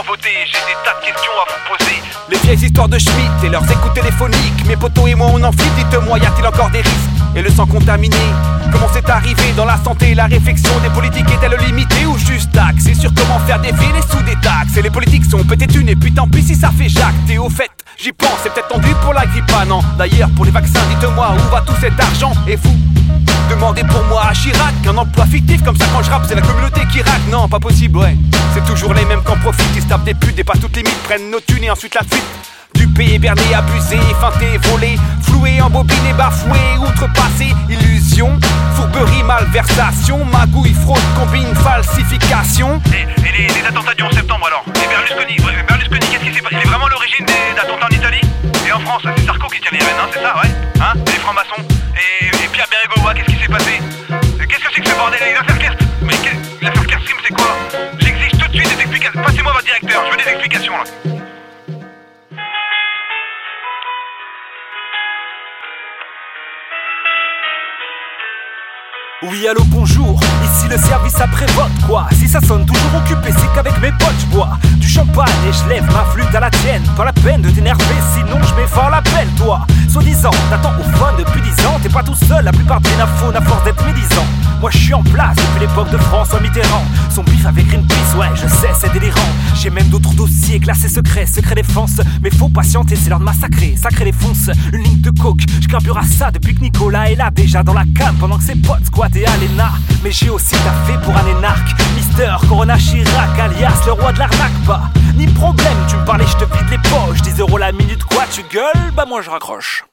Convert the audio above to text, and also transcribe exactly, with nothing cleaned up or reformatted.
comment voter. J'ai des tas de questions à vous poser. Les vieilles histoires de Schmitt et leurs écoutes téléphoniques. Mes potos et moi on en flippe, dites-moi y a-t-il encore des risques? Et le sang contaminé, comment c'est arrivé dans la santé? La réflexion des politiques est-elle limitée ou juste axée sur comment faire défiler les sous des taxes? Et les politiques sont peut-être une et puis tant pis si ça fait jacter. Au fait, j'y pense, c'est peut-être tendu pour la grippe, ah non. D'ailleurs pour les vaccins, dites-moi où va tout cet argent? Et vous demandez pour moi à Chirac un emploi fictif comme ça quand je rappe c'est la communauté qui raque. Non pas possible, ouais. C'est toujours les mêmes qu'en profitent, ils se tapent des putes, dépassent toutes les limites, prennent nos thunes et ensuite la fuite. Dupé, berné, abusé, feinté, volé, floué, embobiné, bafoué, outrepassé, illusion, fourberie, malversation, magouille, fraude, combine, falsification. Et, et les, les attentats du onze septembre alors? Et Berlusconi, ouais, Berlusconi, qu'est-ce qui s'est passé? Il est vraiment l'origine des attentats en Italie? Et en France, c'est Sarko qui tient les rênes, hein, c'est ça, ouais? Hein? Les francs-maçons? Et, et Pierre Bérégovoy, qu'est-ce qui s'est passé? Qu'est-ce que c'est que ce bordel? Les affaires Kerst? Mais l'affaire Kerst Stream, c'est quoi? J'exige tout de suite des explications. Passez-moi votre directeur, je veux des explications là. Oui allô bonjour, ici le service après-vote quoi. Si ça sonne toujours occupé c'est qu'avec mes potes je bois du champagne et je lève ma flûte à la tienne. Pas la peine de t'énerver sinon je mets fort l'appel toi. Soi-disant t'attends au fun depuis dix ans. T'es pas tout seul, la plupart des nafos à force d'être médisants. Moi je suis en place depuis l'époque de François Mitterrand. Son bif avec Greenpeace, ouais je sais c'est délirant. J'ai même d'autres dossiers classés secrets, secret défense. Mais faut patienter, c'est l'heure de massacrer. Sacré défonce, une ligne de coke. Je carbure à ça depuis que Nicolas est là. Déjà dans la cam pendant que ses potes squattent et Alena. Mais j'ai aussi taffé pour un énarque. Mister Corona Chirac alias le roi de l'arnaque pas. Ni problème, tu me parlais, je te vide les poches. dix euros la minute quoi, tu gueules? Bah moi je raccroche.